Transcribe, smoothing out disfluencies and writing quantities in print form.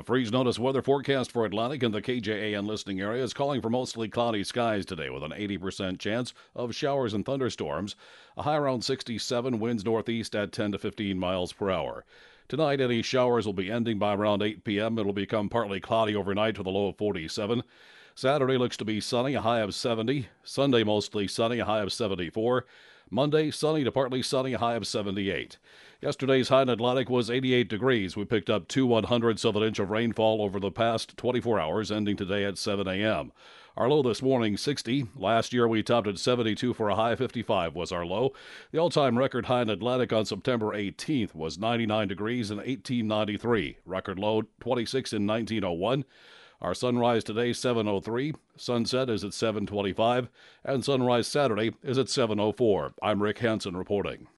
The freeze notice weather forecast for Atlantic and the KJAN listening area is calling for mostly cloudy skies today with an 80% chance of showers and thunderstorms. A high around 67, winds northeast at 10 to 15 miles per hour. Tonight, any showers will be ending by around 8 p.m. It'll become partly cloudy overnight with a low of 47. Saturday looks to be sunny, a high of 70. Sunday, mostly sunny, a high of 74. Monday, sunny to partly sunny, a high of 78. Yesterday's high in Atlantic was 88 degrees. We picked up 2/100ths of an inch of rainfall over the past 24 hours, ending today at 7 a.m. Our low this morning, 60. Last year, we topped at 72 for a high. 55 was our low. The all-time record high in Atlantic on September 18th was 99 degrees in 1893. Record low, 26 in 1901. Our sunrise today, 7:03. Sunset is at 7:25. And sunrise Saturday is at 7:04. I'm Rick Hansen reporting.